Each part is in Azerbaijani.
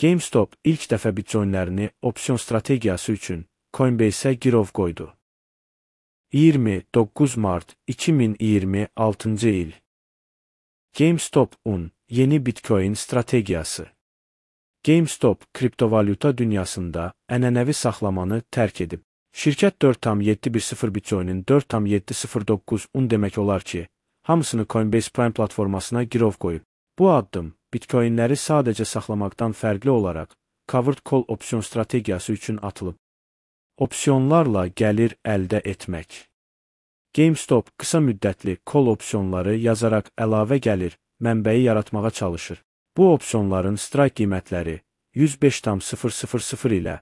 GameStop ilk dəfə Bitcoinlərini opsiyon strategiyası üçün Coinbase-ə girov qoydu. 29 mart 2026-cı il. GameStop-un yeni Bitcoin strategiyası. GameStop kriptovalyuta dünyasında ənənəvi saxlamanı tərk edib. Şirkət 4,710 Bitcoinin 4,709 demək olar ki, hamısını Coinbase Prime platformasına girov qoyub. Bu addım Bitcoinləri sadəcə saxlamaqdan fərqli olaraq Covered Call opsiyon strategiyası üçün atılıb. Opsiyonlarla gəlir əldə etmək. GameStop qısa müddətli call opsiyonları yazaraq əlavə gəlir mənbəyi yaratmağa çalışır. Bu opsiyonların strike qiymətləri 105,000 ilə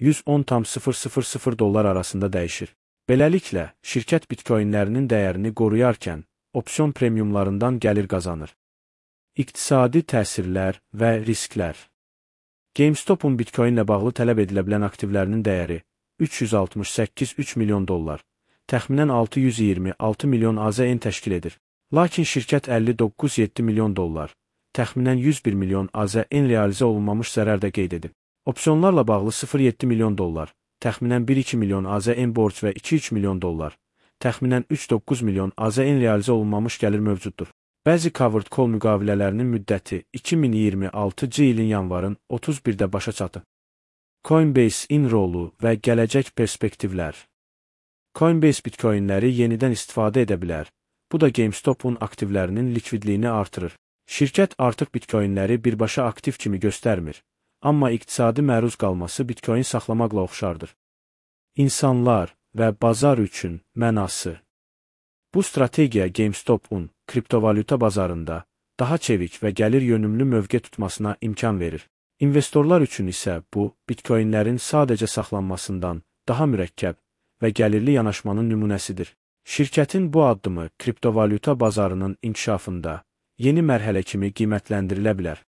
110,000 dollar arasında dəyişir. Beləliklə, şirkət Bitcoinlərinin dəyərini qoruyarkən opsiyon premiumlarından gəlir qazanır. İqtisadi təsirlər və risklər. GameStop-un Bitcoin-lə bağlı tələb edilə bilən aktivlərinin dəyəri 368,3 milyon dollar, təxminən 626 milyon AZN təşkil edir. Lakin şirkət 59,7 milyon dollar, təxminən 101 milyon AZN realizə olunmamış zərər də qeyd edib. Opsiyonlarla bağlı 0,7 milyon dollar, təxminən 1,2 milyon AZN borc və 2,3 milyon dollar, təxminən 3,9 milyon AZN realizə olunmamış gəlir mövcuddur. Bəzi covered call müqavilələrinin müddəti 2026-cı ilin yanvarın 31-də başa çatıb. Coinbase-in rolu və gələcək perspektivlər. Coinbase Bitcoinləri yenidən istifadə edə bilər. Bu da GameStop-un aktivlərinin likvidliyini artırır. Şirkət artıq Bitcoinləri birbaşa aktiv kimi göstərmir, amma iqtisadi məruz qalması Bitcoin saxlamaqla oxşardır. İnsanlar və bazar üçün mənası. Bu strategiya GameStop-un kriptovalyuta bazarında daha çevik və gəlir yönümlü mövqe tutmasına imkan verir. İnvestorlar üçün isə bu, Bitcoinlərin sadəcə saxlanmasından daha mürəkkəb və gəlirli yanaşmanın nümunəsidir. Şirkətin bu addımı kriptovalyuta bazarının inkişafında yeni mərhələ kimi qiymətləndirilə bilər.